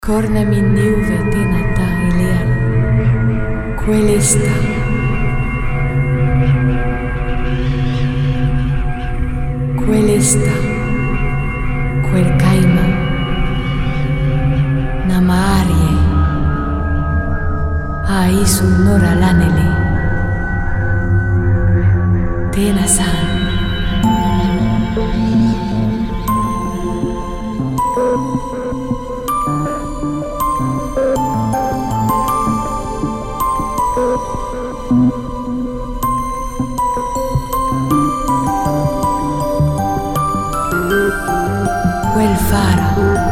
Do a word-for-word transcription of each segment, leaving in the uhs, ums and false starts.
Corna min niuve tenata ilian, quelesta. Quelesta, quel caima, namarie, ai sul nora lanele, tenasan. Quel faro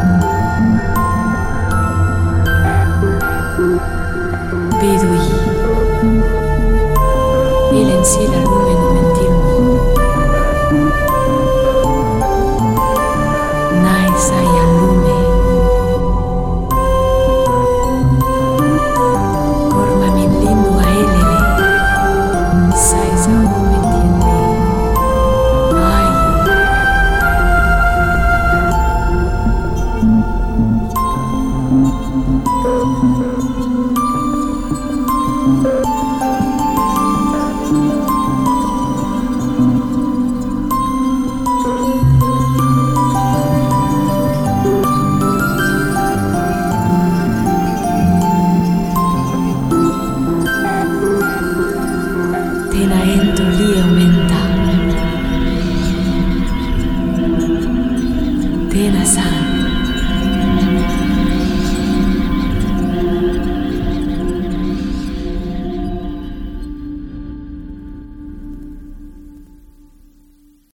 vedo io e lenzi la lume non mentirmi nai sai al lume corma mi lindo a elele sai sa non mentirmi ai Tenaendo lì aumenta, tena san.